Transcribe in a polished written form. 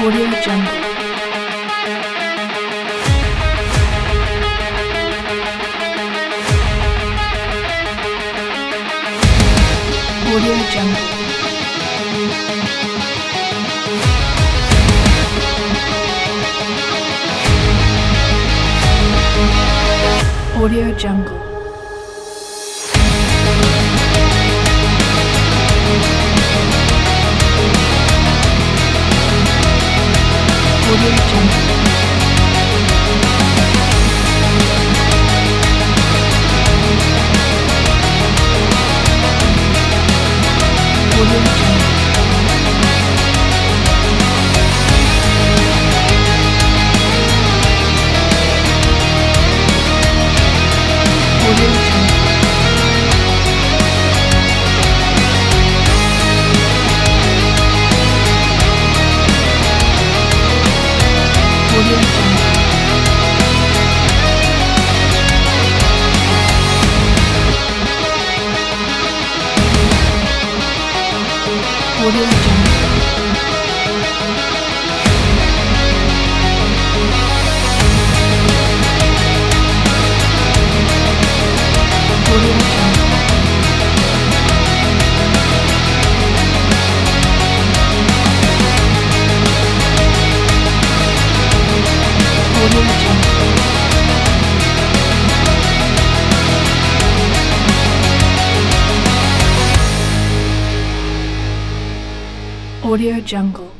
Audio Jungle. Audio Jungle. Audio Jungle. Audio Jungle. Audio Jungle. Audio Jungle. Audio Jungle. Audio Jungle. Audio Jungle. Audio Jungle. Audio Jungle.